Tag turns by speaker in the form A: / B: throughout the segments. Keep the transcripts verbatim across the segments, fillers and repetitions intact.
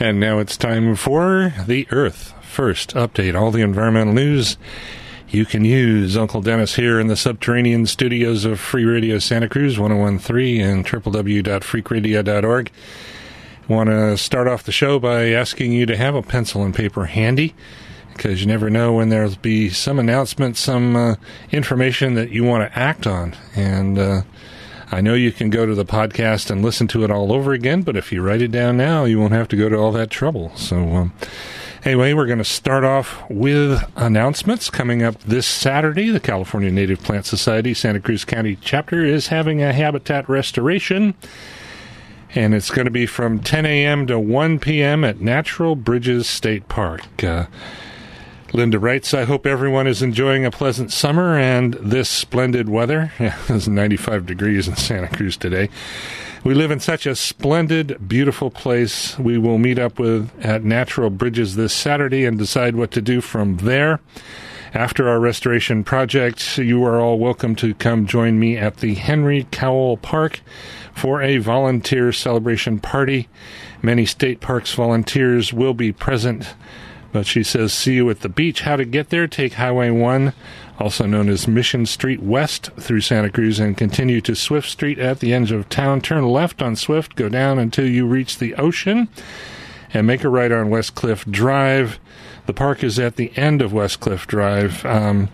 A: And now it's time for the Earth First Update. All the environmental news you can use. Uncle Dennis here in the subterranean studios of Free Radio Santa Cruz, one oh one point three and w w w dot freak radio dot org. I want to start off the show by asking you to have a pencil and paper handy, because you never know when there'll be some announcement, some uh, information that you want to act on. And uh, I know you can go to the podcast and listen to it all over again, but if you write it down now, you won't have to go to all that trouble. So um, anyway, we're going to start off with announcements. Coming up this Saturday, the California Native Plant Society Santa Cruz County chapter is having a habitat restoration, and it's going to be from ten a.m. to one p.m. at Natural Bridges State Park. Uh, Linda writes, I hope everyone is enjoying a pleasant summer and this splendid weather. Yeah, it's ninety-five degrees in Santa Cruz today. We live in such a splendid, beautiful place. We will meet up with at Natural Bridges this Saturday and decide what to do from there. After our restoration project, you are all welcome to come join me at the Henry Cowell Park for a volunteer celebration party. Many state parks volunteers will be present. But she says, see you at the beach. How to get there? Take Highway one, also known as Mission Street West, through Santa Cruz and continue to Swift Street at the edge of town. Turn left on Swift, go down until you reach the ocean, and make a right on West Cliff Drive. The park is at the end of West Cliff Drive. Um,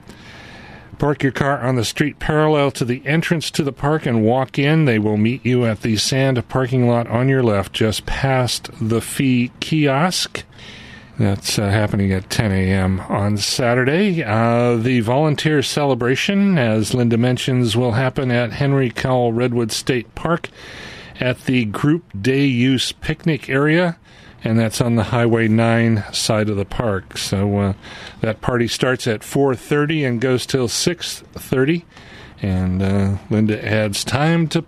A: park your car on the street parallel to the entrance to the park and walk in. They will meet you at the sand parking lot on your left, just past the fee kiosk. That's uh, happening at ten a.m. on Saturday. Uh, the volunteer celebration, as Linda mentions, will happen at Henry Cowell Redwood State Park at the Group Day Use Picnic Area, and that's on the Highway nine side of the park. So uh, that party starts at four thirty and goes till six thirty, and uh, Linda adds time to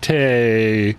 A: partay.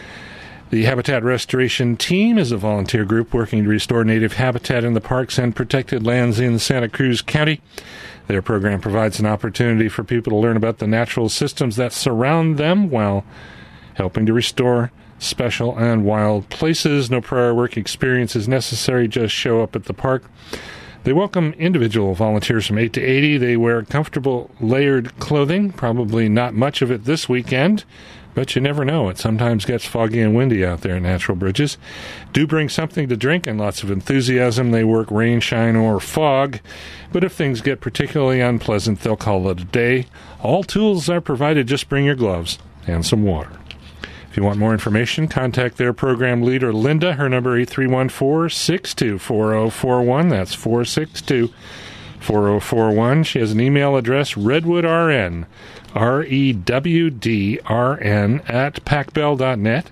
A: The Habitat Restoration Team is a volunteer group working to restore native habitat in the parks and protected lands in Santa Cruz County. Their program provides an opportunity for people to learn about the natural systems that surround them while helping to restore special and wild places. No prior work experience is necessary. Just show up at the park. They welcome individual volunteers from eight to eighty. They wear comfortable layered clothing, probably not much of it this weekend, but you never know. It sometimes gets foggy and windy out there at Natural Bridges. Do bring something to drink and lots of enthusiasm. They work rain, shine, or fog. But if things get particularly unpleasant, they'll call it a day. All tools are provided. Just bring your gloves and some water. If you want more information, contact their program leader, Linda. Her number, eight three one four, six two four zero four one. That's four six two four zero four one. She has an email address, redwoodrn, R E W D R N, at pac bell dot net.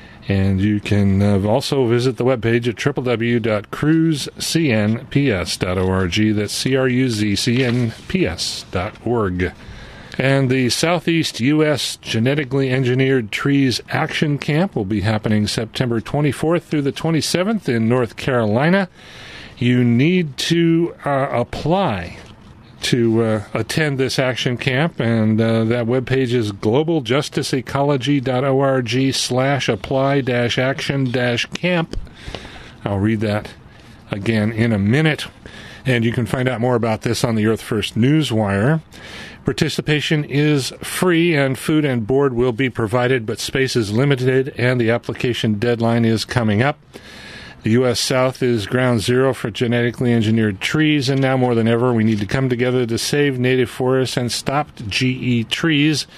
A: And you can uh, also visit the webpage at w w w dot cruz c n p s dot org. That's C R U Z C N P S dot org. And the Southeast U S Genetically Engineered Trees Action Camp will be happening September twenty-fourth through the twenty-seventh in North Carolina. You need to uh, apply to uh, attend this action camp, and uh, that webpage is global justice ecology dot org slash apply dash action dash camp. I'll read that again in a minute. And you can find out more about this on the Earth First Newswire. Participation is free, and food and board will be provided, but space is limited, and the application deadline is coming up. The U S South is ground zero for genetically engineered trees, and now more than ever, we need to come together to save native forests and stop G E trees.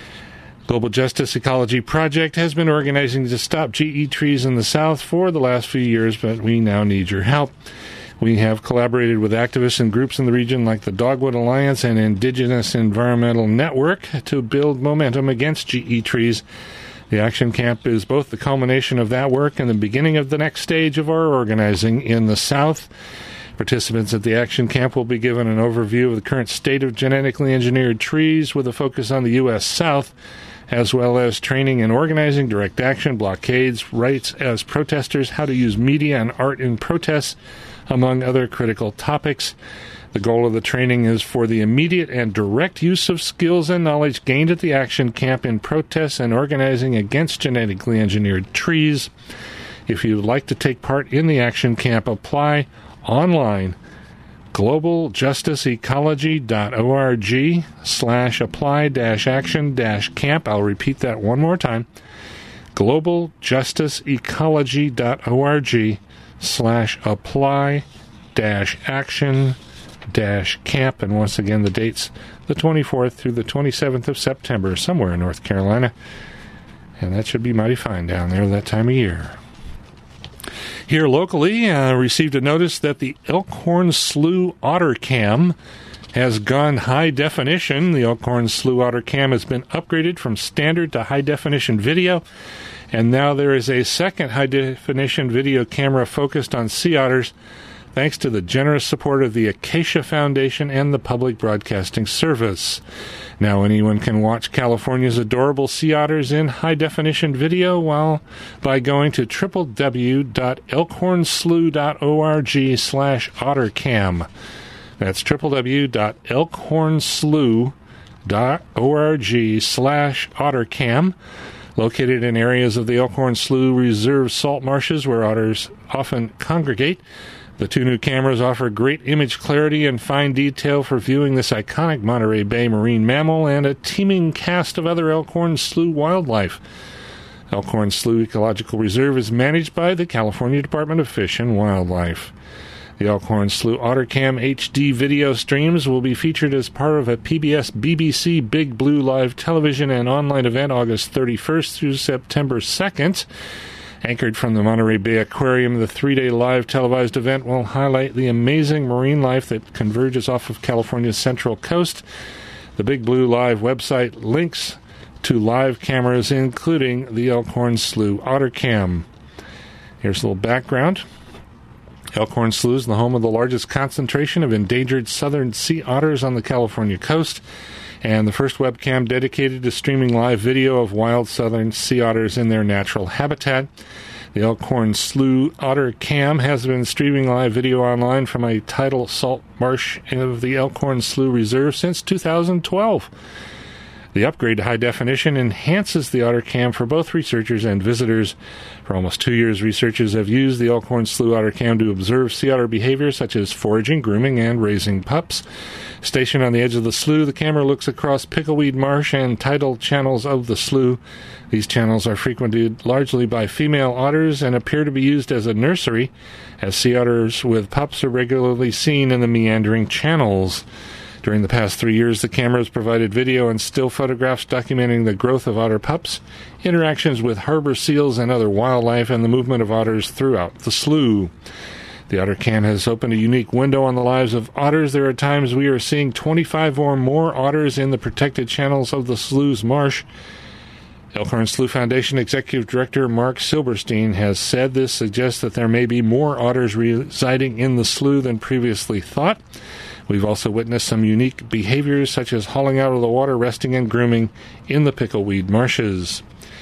A: Global Justice Ecology Project has been organizing to stop G E trees in the South for the last few years, but we now need your help. We have collaborated with activists and groups in the region like the Dogwood Alliance and Indigenous Environmental Network to build momentum against G E trees. The action camp is both the culmination of that work and the beginning of the next stage of our organizing in the South. Participants at the action camp will be given an overview of the current state of genetically engineered trees with a focus on the U S South, as well as training in organizing, direct action, blockades, rights as protesters, how to use media and art in protests, among other critical topics. The goal of the training is for the immediate and direct use of skills and knowledge gained at the action camp in protests and organizing against genetically engineered trees. If you'd like to take part in the action camp, apply online. global justice ecology dot org slash apply dash action dash camp. I'll repeat that one more time. global justice ecology dot org slash apply dash action dash camp. And once again, the dates, the twenty-fourth through the twenty-seventh of September, somewhere in North Carolina. And that should be mighty fine down there that time of year. Here locally, uh, received a notice that the Elkhorn Slough Otter Cam has gone high definition. The Elkhorn Slough Otter Cam has been upgraded from standard to high definition video, and now there is a second high definition video camera focused on sea otters, thanks to the generous support of the Acacia Foundation and the Public Broadcasting Service. Now anyone can watch California's adorable sea otters in high-definition video while by going to w w w dot elkhorn slough dot org slash ottercam. That's w w w dot elkhorn slough dot org slash ottercam. Located in areas of the Elkhorn Slough Reserve salt marshes where otters often congregate, the two new cameras offer great image clarity and fine detail for viewing this iconic Monterey Bay marine mammal and a teeming cast of other Elkhorn Slough wildlife. Elkhorn Slough Ecological Reserve is managed by the California Department of Fish and Wildlife. The Elkhorn Slough OtterCam H D video streams will be featured as part of a P B S B B C Big Blue live television and online event August thirty-first through September second. Anchored from the Monterey Bay Aquarium, the three-day live televised event will highlight the amazing marine life that converges off of California's central coast. The Big Blue Live website links to live cameras, including the Elkhorn Slough OtterCam. Here's a little background. Elkhorn Slough is the home of the largest concentration of endangered southern sea otters on the California coast, and the first webcam dedicated to streaming live video of wild southern sea otters in their natural habitat. The Elkhorn Slough Otter Cam has been streaming live video online from a tidal salt marsh of the Elkhorn Slough Reserve since two thousand twelve. The upgrade to high definition enhances the Otter Cam for both researchers and visitors. For almost two years, researchers have used the Elkhorn Slough Otter Cam to observe sea otter behavior such as foraging, grooming, and raising pups. Stationed on the edge of the slough, the camera looks across Pickleweed Marsh and tidal channels of the slough. These channels are frequented largely by female otters and appear to be used as a nursery, as sea otters with pups are regularly seen in the meandering channels. During the past three years, the camera has provided video and still photographs documenting the growth of otter pups, interactions with harbor seals and other wildlife, and the movement of otters throughout the slough. The OtterCam has opened a unique window on the lives of otters. There are times we are seeing twenty-five or more otters in the protected channels of the slough's marsh. Elkhorn Slough Foundation Executive Director Mark Silberstein has said this suggests that there may be more otters residing in the slough than previously thought. We've also witnessed some unique behaviors such as hauling out of the water, resting, and grooming in the pickleweed marshes.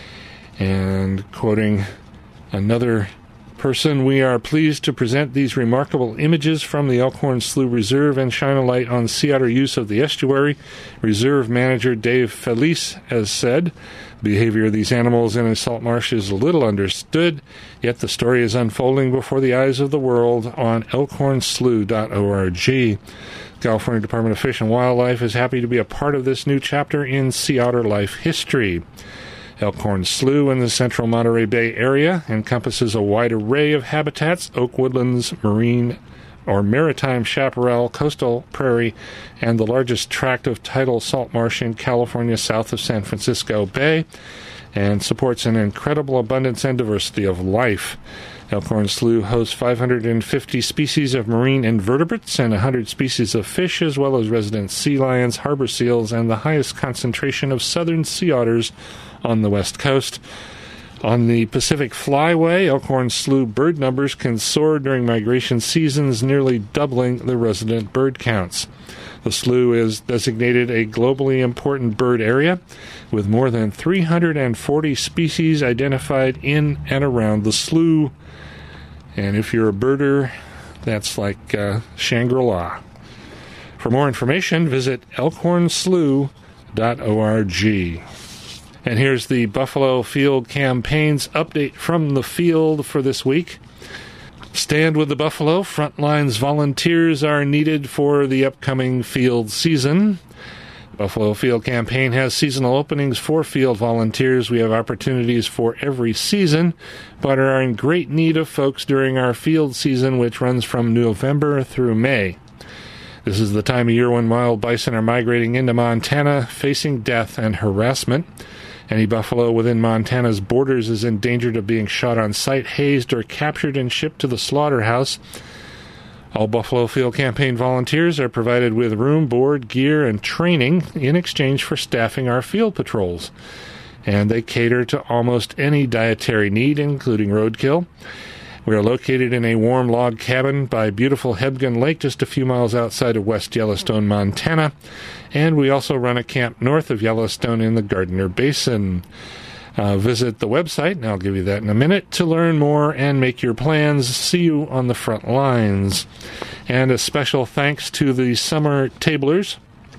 A: And quoting another person, we are pleased to present these remarkable images from the Elkhorn Slough Reserve and shine a light on sea otter use of the estuary. Reserve Manager Dave Felice has said, behavior of these animals in a salt marsh is little understood, yet the story is unfolding before the eyes of the world on elkhorn slough dot org. California Department of Fish and Wildlife is happy to be a part of this new chapter in sea otter life history. Elkhorn Slough in the central Monterey Bay area encompasses a wide array of habitats: oak woodlands, marine or maritime chaparral, coastal prairie, and the largest tract of tidal salt marsh in California south of San Francisco Bay, and supports an incredible abundance and diversity of life. Elkhorn Slough hosts five hundred fifty species of marine invertebrates and one hundred species of fish, as well as resident sea lions, harbor seals, and the highest concentration of southern sea otters on the west coast. On the Pacific Flyway, Elkhorn Slough bird numbers can soar during migration seasons, nearly doubling the resident bird counts. The slough is designated a globally important bird area, with more than three hundred forty species identified in and around the slough. And if you're a birder, that's like uh, Shangri-La. For more information, visit elkhorn slough dot org. And here's the Buffalo Field Campaign's update from the field for this week. Stand with the Buffalo. Frontlines volunteers are needed for the upcoming field season. Buffalo Field Campaign has seasonal openings for field volunteers. We have opportunities for every season, but are in great need of folks during our field season, which runs from November through May. This is the time of year when wild bison are migrating into Montana, facing death and harassment. Any buffalo within Montana's borders is in danger of being shot on sight, hazed, or captured and shipped to the slaughterhouse. All Buffalo Field Campaign volunteers are provided with room, board, gear, and training in exchange for staffing our field patrols. And they cater to almost any dietary need, including roadkill. We are located in a warm log cabin by beautiful Hebgen Lake, just a few miles outside of West Yellowstone, Montana. And we also run a camp north of Yellowstone in the Gardner Basin. Uh, visit the website, and I'll give you that in a minute, to learn more and make your plans. See you on the front lines. And a special thanks to the summer tablers.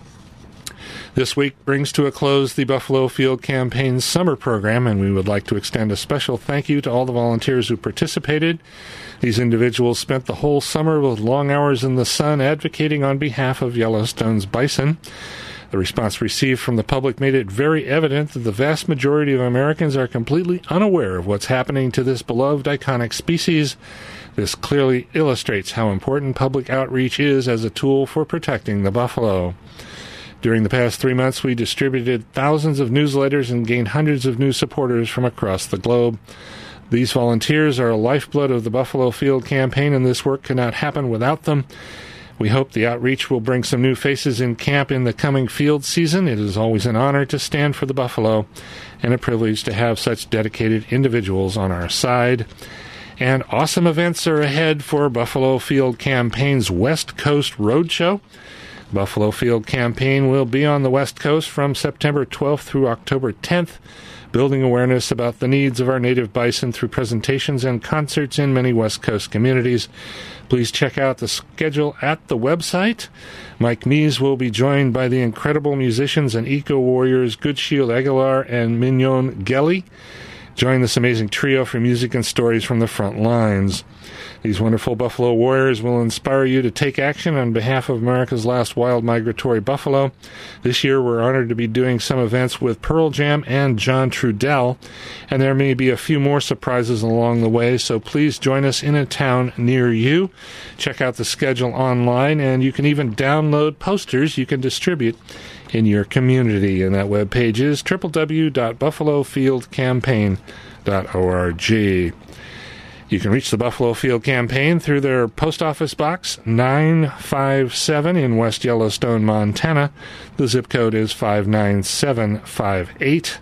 A: This week brings to a close the Buffalo Field Campaign's summer program, and we would like to extend a special thank you to all the volunteers who participated. These individuals spent the whole summer with long hours in the sun advocating on behalf of Yellowstone's bison. The response received from the public made it very evident that the vast majority of Americans are completely unaware of what's happening to this beloved iconic species. This clearly illustrates how important public outreach is as a tool for protecting the buffalo. During the past three months, we distributed thousands of newsletters and gained hundreds of new supporters from across the globe. These volunteers are a lifeblood of the Buffalo Field Campaign, and this work cannot happen without them. We hope the outreach will bring some new faces in camp in the coming field season. It is always an honor to stand for the buffalo and a privilege to have such dedicated individuals on our side. And awesome events are ahead for Buffalo Field Campaign's West Coast Roadshow. Buffalo Field Campaign will be on the West Coast from September twelfth through October tenth, building awareness about the needs of our native bison through presentations and concerts in many West Coast communities. Please check out the schedule at the website. Mike Mees will be joined by the incredible musicians and eco-warriors Good Shield Aguilar and Mignon Gelly. Join this amazing trio for music and stories from the front lines. These wonderful buffalo warriors will inspire you to take action on behalf of America's last wild migratory buffalo. This year, we're honored to be doing some events with Pearl Jam and John Trudell, and there may be a few more surprises along the way, so please join us in a town near you. Check out the schedule online, and you can even download posters you can distribute in your community. And that webpage is w w w dot buffalo field campaign dot org. You can reach the Buffalo Field Campaign through their post office box nine five seven in West Yellowstone, Montana. The zip code is five nine seven five eight.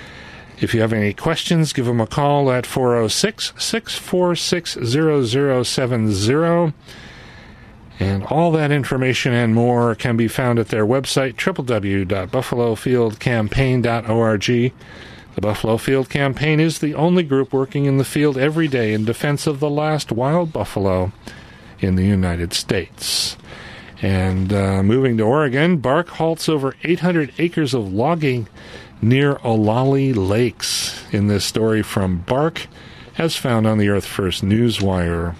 A: If you have any questions, give them a call at four oh six, six four six, zero zero seven zero. And all that information and more can be found at their website, w w w dot buffalo field campaign dot org. The Buffalo Field Campaign is the only group working in the field every day in defense of the last wild buffalo in the United States. And uh, moving to Oregon, bark halts over eight hundred acres of logging near Olali Lakes in this story from Bark, as found on the Earth First Newswire.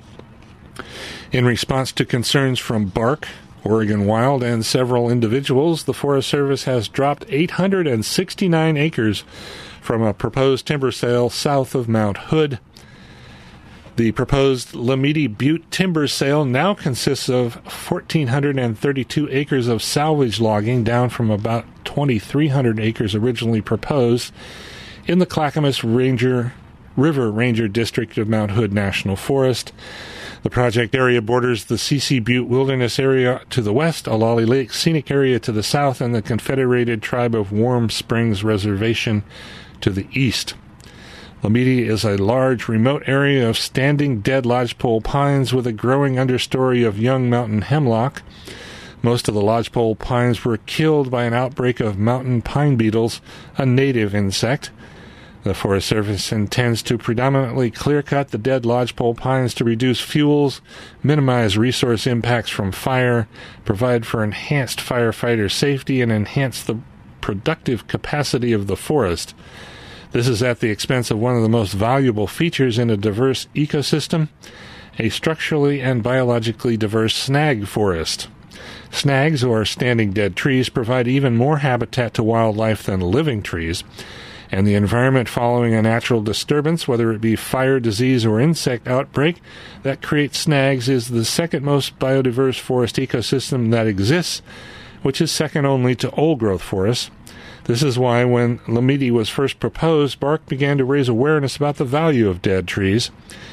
A: In response to concerns from Bark, Oregon Wild, and several individuals, the Forest Service has dropped eight hundred sixty-nine acres from a proposed timber sale south of Mount Hood. The proposed Lamidi Butte timber sale now consists of one thousand four hundred thirty-two acres of salvage logging, down from about two thousand three hundred acres originally proposed, in the Clackamas Ranger River Ranger District of Mount Hood National Forest. The project area borders the C C Butte Wilderness Area to the west, Olali Lake Scenic Area to the south, and the Confederated Tribe of Warm Springs Reservation to the east. Lamidi is a large, remote area of standing dead lodgepole pines with a growing understory of young mountain hemlock. Most of the lodgepole pines were killed by an outbreak of mountain pine beetles, a native insect. The Forest Service intends to predominantly clear-cut the dead lodgepole pines to reduce fuels, minimize resource impacts from fire, provide for enhanced firefighter safety, and enhance the productive capacity of the forest. This is at the expense of one of the most valuable features in a diverse ecosystem, a structurally and biologically diverse snag forest. Snags, or standing dead trees, provide even more habitat to wildlife than living trees, and the environment following a natural disturbance, whether it be fire, disease, or insect outbreak, that creates snags is the second most biodiverse forest ecosystem that exists, which is second only to old-growth forests. This is why when Lamidi was first proposed, BARC began to raise awareness about the value of dead trees.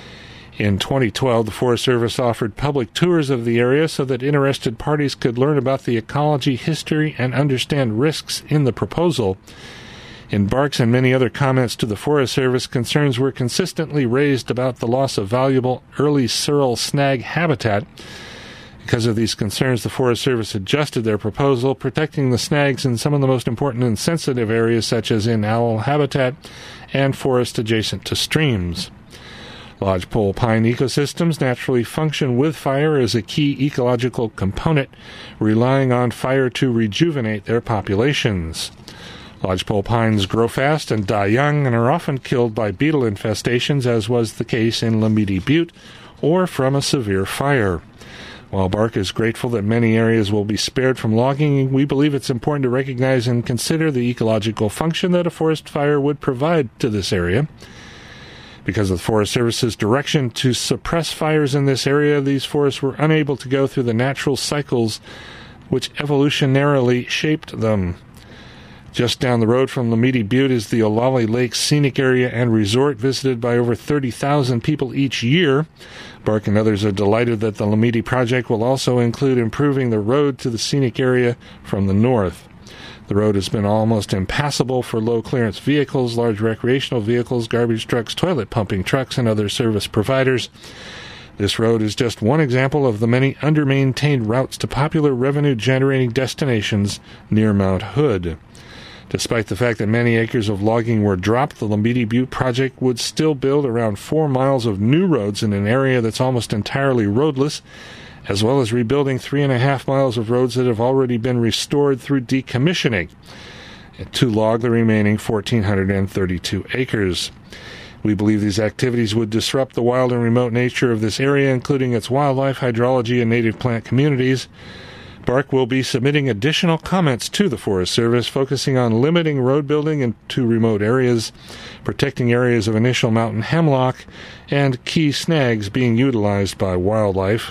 A: In twenty twelve, the Forest Service offered public tours of the area so that interested parties could learn about the ecology, history, and understand risks in the proposal. In BARC's and many other comments to the Forest Service, concerns were consistently raised about the loss of valuable early sorrel snag habitat. Because of these concerns, the Forest Service adjusted their proposal, protecting the snags in some of the most important and sensitive areas, such as in owl habitat and forests adjacent to streams. Lodgepole pine ecosystems naturally function with fire as a key ecological component, relying on fire to rejuvenate their populations. Lodgepole pines grow fast and die young and are often killed by beetle infestations, as was the case in Lamidi Butte, or from a severe fire. While BARC is grateful that many areas will be spared from logging, we believe it's important to recognize and consider the ecological function that a forest fire would provide to this area. Because of the Forest Service's direction to suppress fires in this area, these forests were unable to go through the natural cycles which evolutionarily shaped them. Just down the road from Lamidi Butte is the Olali Lake Scenic Area and Resort, visited by over thirty thousand people each year. BARC and others are delighted that the Lamidi project will also include improving the road to the scenic area from the north. The road has been almost impassable for low-clearance vehicles, large recreational vehicles, garbage trucks, toilet pumping trucks, and other service providers. This road is just one example of the many under-maintained routes to popular revenue-generating destinations near Mount Hood. Despite the fact that many acres of logging were dropped, the Lamidi Butte project would still build around four miles of new roads in an area that's almost entirely roadless, as well as rebuilding three and a half miles of roads that have already been restored through decommissioning, to log the remaining one thousand four hundred thirty-two acres. We believe these activities would disrupt the wild and remote nature of this area, including its wildlife, hydrology, and native plant communities. BARC will be submitting additional comments to the Forest Service, focusing on limiting road building into remote areas, protecting areas of initial mountain hemlock, and key snags being utilized by wildlife.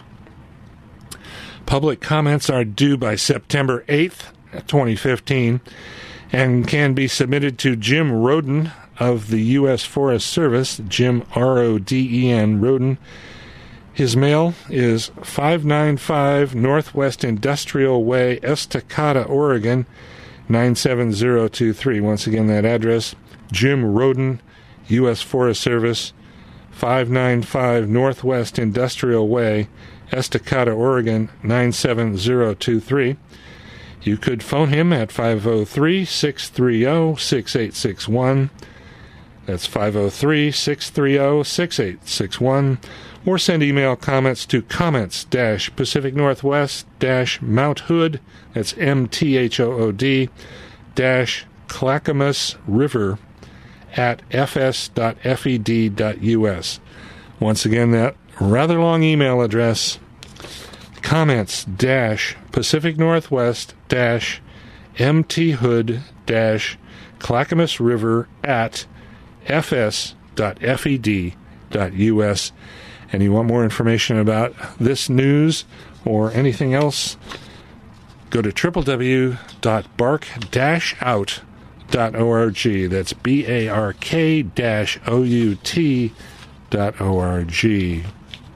A: Public comments are due by September eighth, twenty fifteen, and can be submitted to Jim Roden of the U S Forest Service, Jim R O D E N, Roden. His mail is five ninety-five Northwest Industrial Way, Estacada, Oregon, nine seven zero two three. Once again, that address, Jim Roden, U S Forest Service, five ninety-five Northwest Industrial Way, Estacada, Oregon, nine seven zero two three. You could phone him at five oh three, six three zero, six eight six one. That's five oh three, six three zero, six eight six one. Or send email comments to comments dash Pacific Northwest dash Mount Hood, that's M T H O O D, dash Clackamas River at f s dot f e d dot u s. Once again, that rather long email address, comments dash Pacific Northwest dash M T Hood dash Clackamas River at f s dot f e d dot u s. And you want more information about this news or anything else, go to w w w dot bark dash out dot org. That's B A R K O U T dot O R G.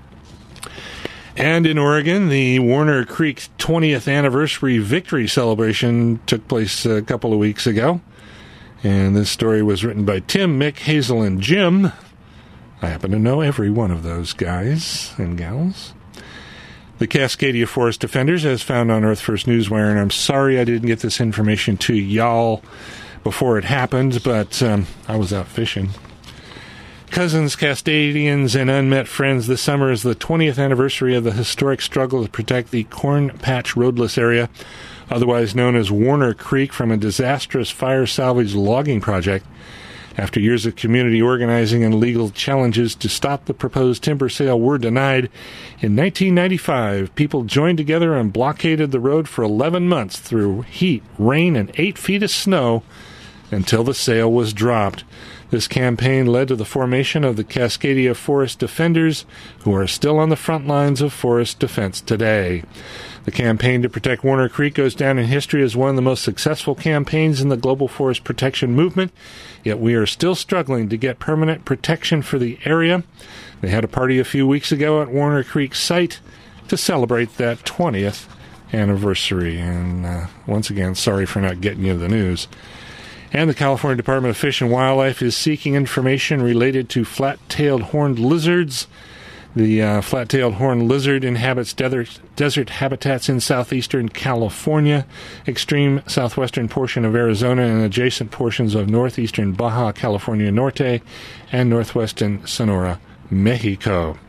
A: And in Oregon, the Warner Creek twentieth anniversary victory celebration took place a couple of weeks ago. And this story was written by Tim, Mick, Hazel, and Jim. I happen to know every one of those guys and gals. The Cascadia Forest Defenders, as found on Earth First Newswire, and I'm sorry I didn't get this information to y'all before it happened, but um, I was out fishing. Cousins, Cascadians, and unmet friends, this summer is the twentieth anniversary of the historic struggle to protect the Corn Patch roadless area otherwise known as Warner Creek, from a disastrous fire salvage logging project. After years of community organizing and legal challenges to stop the proposed timber sale were denied, in nineteen ninety-five, people joined together and blockaded the road for eleven months through heat, rain, and eight feet of snow until the sale was dropped. This campaign led to the formation of the Cascadia Forest Defenders, who are still on the front lines of forest defense today. The campaign to protect Warner Creek goes down in history as one of the most successful campaigns in the global forest protection movement, yet we are still struggling to get permanent protection for the area. They had a party a few weeks ago at Warner Creek site to celebrate that twentieth anniversary. And uh, once again, sorry for not getting you the news. And the California Department of Fish and Wildlife is seeking information related to flat-tailed horned lizards. The uh, flat-tailed horned lizard inhabits desert, desert habitats in southeastern California, extreme southwestern portion of Arizona, and adjacent portions of northeastern Baja California Norte and northwestern Sonora, Mexico.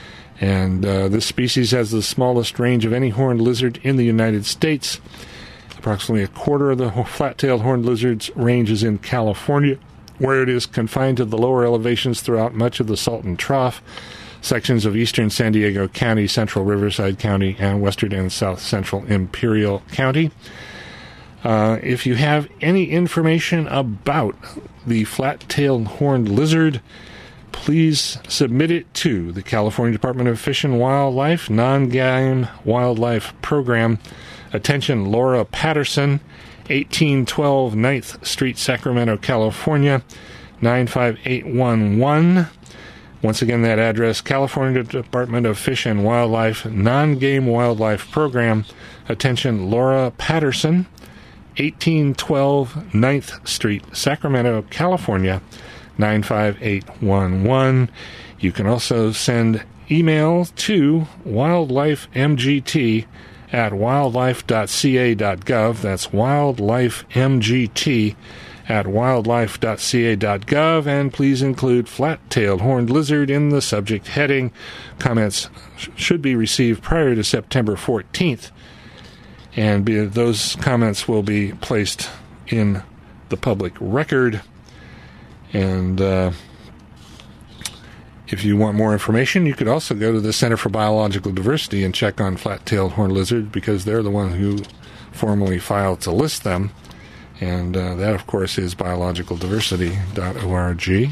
A: And uh, this species has the smallest range of any horned lizard in the United States. Approximately a quarter of the flat-tailed horned lizard's range is in California, where it is confined to the lower elevations throughout much of the Salton Trough, sections of eastern San Diego County, central Riverside County, and western and south central Imperial County. Uh, if you have any information about the flat-tailed horned lizard, please submit it to the California Department of Fish and Wildlife Non-Game Wildlife Program. Attention, Laura Patterson, eighteen twelve ninth Street, Sacramento, California, nine five eight one one. Once again, that address, California Department of Fish and Wildlife Non-Game Wildlife Program. Attention, Laura Patterson, eighteen twelve ninth Street, Sacramento, California, nine five eight one one. You can also send email to wildlifemgt at wildlife dot c a dot gov. That's wildlifemgt at wildlife dot c a dot gov, and please include flat-tailed horned lizard in the subject heading. Comments sh- should be received prior to September fourteenth, and be, those comments will be placed in the public record. And uh, if you want more information, you could also go to the Center for Biological Diversity and check on flat-tailed horned lizard, because they're the one who formally filed to list them. And uh, that, of course, is biological diversity dot org.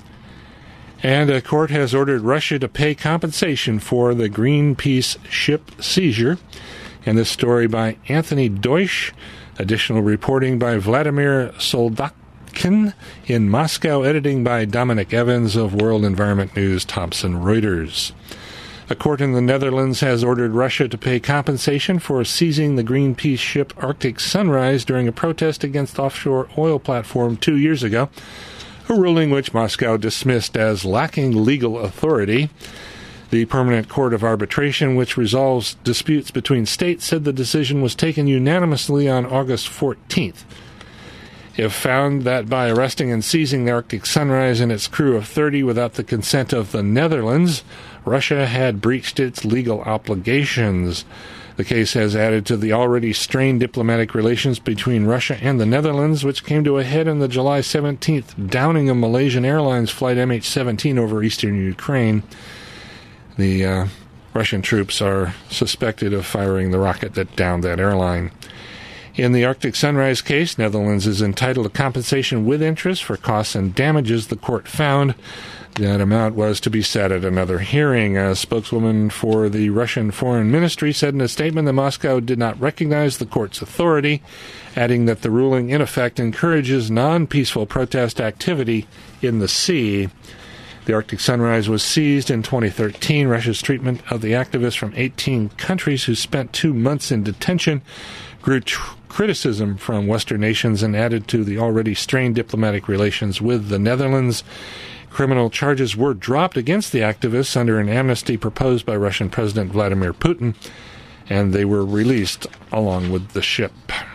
A: And a court has ordered Russia to pay compensation for the Greenpeace ship seizure. And this story by Anthony Deutsch. Additional reporting by Vladimir Soldatkin in Moscow. Editing by Dominic Evans of World Environment News, Thomson Reuters. A court in the Netherlands has ordered Russia to pay compensation for seizing the Greenpeace ship Arctic Sunrise during a protest against offshore oil platform two years ago, a ruling which Moscow dismissed as lacking legal authority. The Permanent Court of Arbitration, which resolves disputes between states, said the decision was taken unanimously on August fourteenth. If found that by arresting and seizing the Arctic Sunrise and its crew of thirty without the consent of the Netherlands, Russia had breached its legal obligations. The case has added to the already strained diplomatic relations between Russia and the Netherlands, which came to a head on the July seventeenth downing of Malaysian Airlines Flight M H seventeen over eastern Ukraine. The uh, Russian troops are suspected of firing the rocket that downed that airline. In the Arctic Sunrise case, Netherlands is entitled to compensation with interest for costs and damages, the court found. That amount was to be set at another hearing. A spokeswoman for the Russian Foreign Ministry said in a statement that Moscow did not recognize the court's authority, adding that the ruling in effect encourages non-peaceful protest activity in the sea. The Arctic Sunrise was seized in twenty thirteen. Russia's treatment of the activists from eighteen countries who spent two months in detention grew tr- criticism from Western nations and added to the already strained diplomatic relations with the Netherlands. Criminal charges were dropped against the activists under an amnesty proposed by Russian President Vladimir Putin, and they were released along with the ship.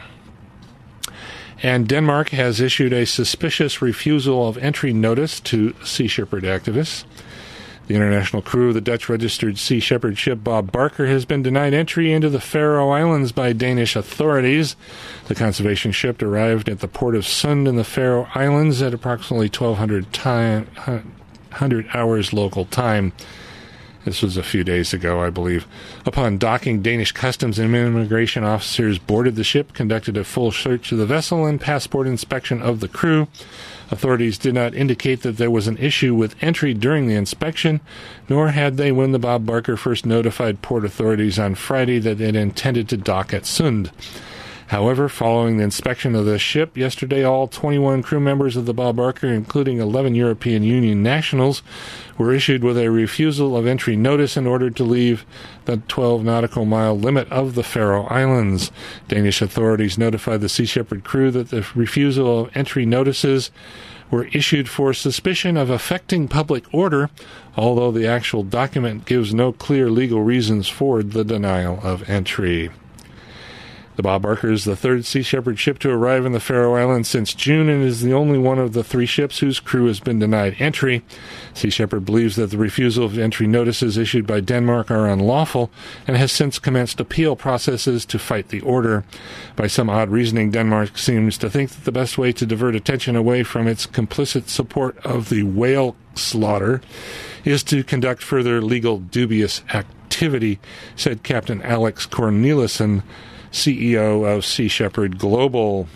A: And Denmark has issued a suspicious refusal of entry notice to Sea Shepherd activists. The international crew of the Dutch-registered Sea Shepherd ship Bob Barker has been denied entry into the Faroe Islands by Danish authorities. The conservation ship arrived at the port of Sund in the Faroe Islands at approximately twelve hundred, time, one hundred hours local time. This was a few days ago, I believe. Upon docking, Danish customs and immigration officers boarded the ship, conducted a full search of the vessel, and passport inspection of the crew. Authorities did not indicate that there was an issue with entry during the inspection, nor had they when the Bob Barker first notified port authorities on Friday that it intended to dock at Sund. However, following the inspection of the ship yesterday, all twenty-one crew members of the Bob Barker, including eleven European Union nationals, were issued with a refusal of entry notice and ordered to leave the twelve nautical mile limit of the Faroe Islands. Danish authorities notified the Sea Shepherd crew that the refusal of entry notices were issued for suspicion of affecting public order, although the actual document gives no clear legal reasons for the denial of entry. The Bob Barker is the third Sea Shepherd ship to arrive in the Faroe Islands since June and is the only one of the three ships whose crew has been denied entry. Sea Shepherd believes that the refusal of entry notices issued by Denmark are unlawful and has since commenced appeal processes to fight the order. By some odd reasoning, Denmark seems to think that the best way to divert attention away from its complicit support of the whale slaughter is to conduct further legal dubious activity, said Captain Alex Cornelissen, C E O of Sea Shepherd Global.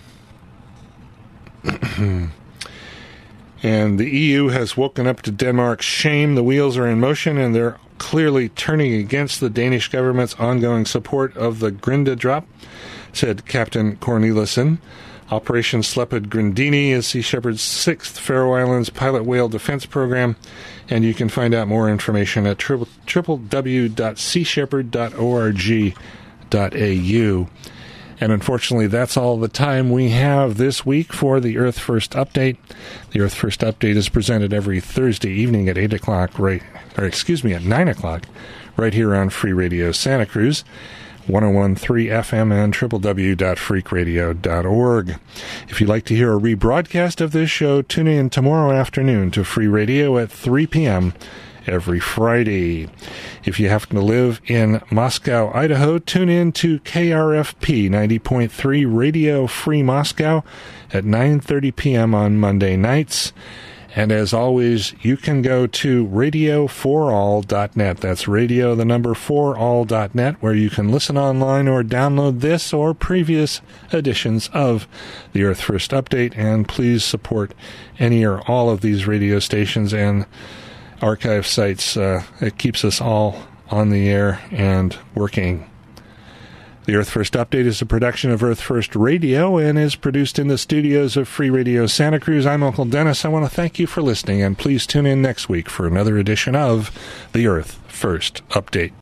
A: And the E U has woken up to Denmark's shame. The wheels are in motion, and they're clearly turning against the Danish government's ongoing support of the Grinda drop, said Captain Cornelissen. Operation Slepid Grindini is Sea Shepherd's sixth Faroe Islands pilot whale defense program, and you can find out more information at w w w dot sea shepherd dot org. .au. And unfortunately, that's all the time we have this week for the Earth First Update. The Earth First Update is presented every Thursday evening at eight o'clock, right, or excuse me, at nine o'clock, right here on Free Radio Santa Cruz, one oh one point three F M and w w w dot freak radio dot org. If you'd like to hear a rebroadcast of this show, tune in tomorrow afternoon to Free Radio at three p.m. every Friday. If you happen to live in Moscow, Idaho, tune in to K R F P ninety point three Radio Free Moscow at nine thirty p.m. on Monday nights. And as always, you can go to radio for all dot net. That's radio, the number for all dot net, where you can listen online or download this or previous editions of the Earth First Update. And please support any or all of these radio stations and archive sites. Uh, it keeps us all on the air and working. The Earth First Update is a production of Earth First Radio and is produced in the studios of Free Radio Santa Cruz. I'm Uncle Dennis. I want to thank you for listening, and please tune in next week for another edition of the Earth First Update.